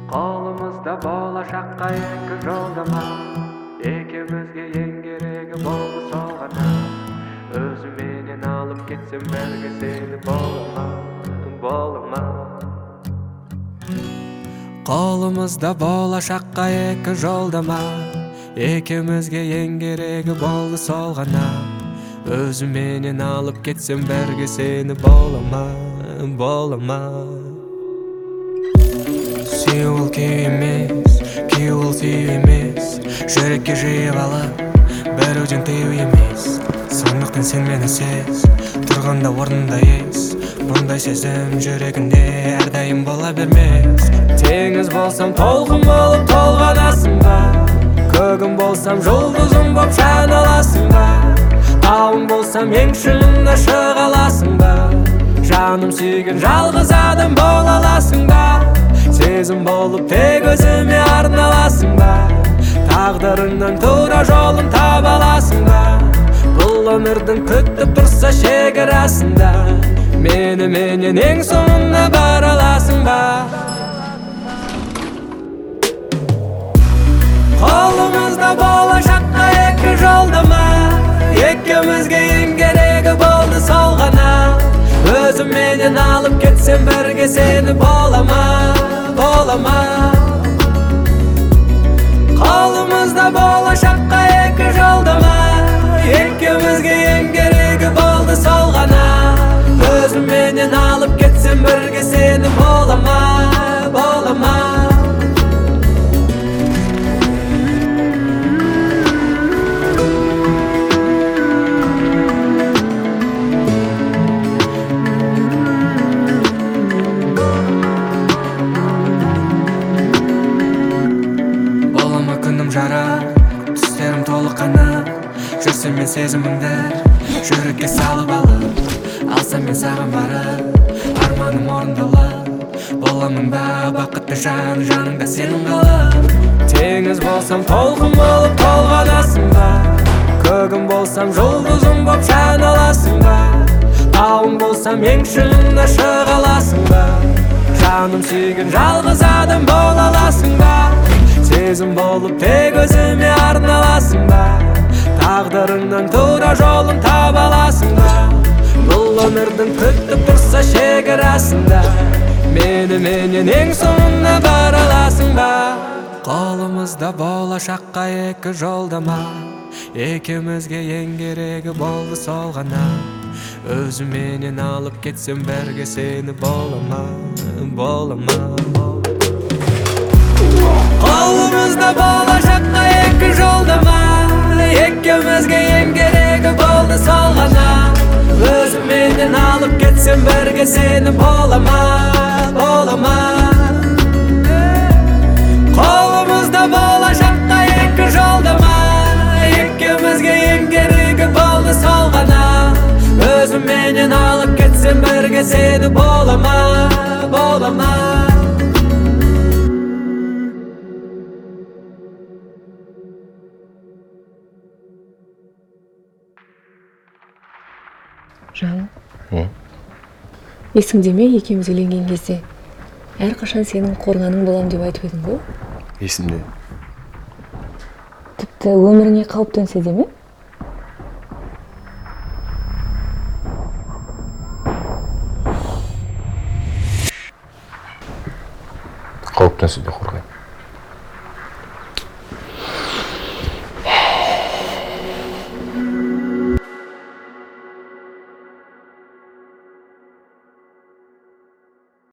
Kolumuzda bolashaqqa yangi yo'ldama, ikimizga eng keragi bo'ldi sog'ana. O'zi meni olib ketsam berga seni bo'lama. Kolumuzda bolashaqqa ikki yo'ldama, ikimizga eng keragi bo'ldi sog'ana. O'zi meni olib ketsam berga seni bo'lama. Сеул күйемес, күйеул сүйу емес, жүрекке жиып алып, беруден тыю емес. Сондықтан сен мені сез, тұрғанда орнында ес. Бұндай сезім жүрегінде әрдайым бола бермес. Теңіз болсам толқын болып толғанасың ба, көгім болсам жұлдызым боп жаналасың ба, тауым болсам ең шыңында шыға аласың ба, жаным сүйген жалғыз адам бола аласың ба, сезім болып тек өзіме арналасың ба, тағдырыңнан тура жолын таба аласың ба, бұл өмірдің күтіп тұрса шекарасында, мені менен ең соңына бара аласың ба. Қолымызда болашаққа екі жолдама, екеумізге ең керегі болды сол ғана. Өзім менен алып кетсем бірге сені болама. Қолымызда болашаққа екі жолдама, екеумізге ең керегі болды сол ғана. Өзім менен алып кетсем бірге сені болама. Түстерім толы қанат, жүрсем мен сезімімді жүрекке салып алып, алсам мен саған барып, арманым орындалып, боламын ба бақытты жан, жаныңда сенің қалып. Теңіз болсам толқын болып толғанасың ба, көгім болсам жұлдызым боп жаналасың ба, тауым болсам ең шыңында шыға аласың ба, жаным сүйген жалғыз адам бола аласың ба, сезім болып тек өзіме арналасың ба, тағдырыңнан тура жолын таба аласың ба, бұл өмірдің күтіп тұрса шекарасында, мені менен ең соңына бара аласың ба. Қолымызда болашаққа екі жолдама, екеумізге ең керегі болды сол ғана. Өзім менен алып кетсем бірге сені болама. Қолымызда болашаққа екі жолдама, екеумізге ең керегі болды сол ғана. Өзім менен алып кетсем бірге сені болама. Қолымызда болашаққа екі жолдама, екеумізге ең керегі болды сол ғана. Өзім менен алып кетсем бірге сені болама. Жаным, есіңде ме екеуміз үйленген кезде әрқашан сенің қорғаның болам деп айтып едің ғой? Есімде. Тіпті өміріңе қауіп төнсе де ме? Қауіп төнсе де қорғаймын.